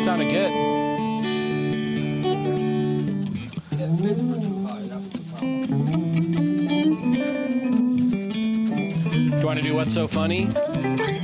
sounded good. Do you want to do What's So Funny?